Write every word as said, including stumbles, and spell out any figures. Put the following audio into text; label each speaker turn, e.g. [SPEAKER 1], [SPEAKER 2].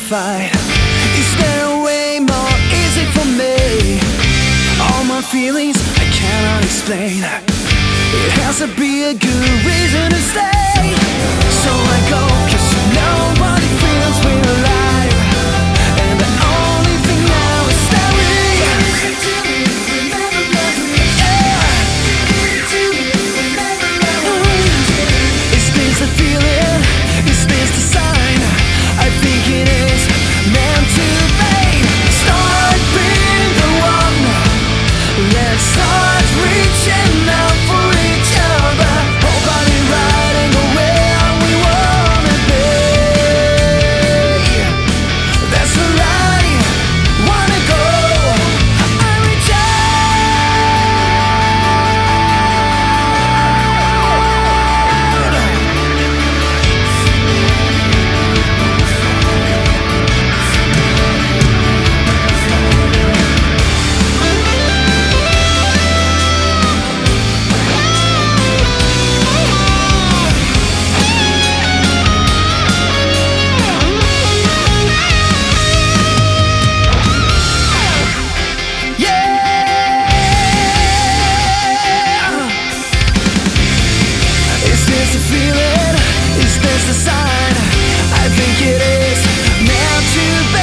[SPEAKER 1] fight. Is there a way more easy for me? All my feelings I cannot explain. It has to be a good reason to stay. So I go, cause nobody feels we're alive. And the only thing now is that we yeah. Is this the feeling? Is this the sign? I think it is meant to be. Start being the one. Let's start reaching out for each other. Whole body riding where we wanna be. That's the line. Wanna go. I reach feeling, is this the sign? I think it is meant to be.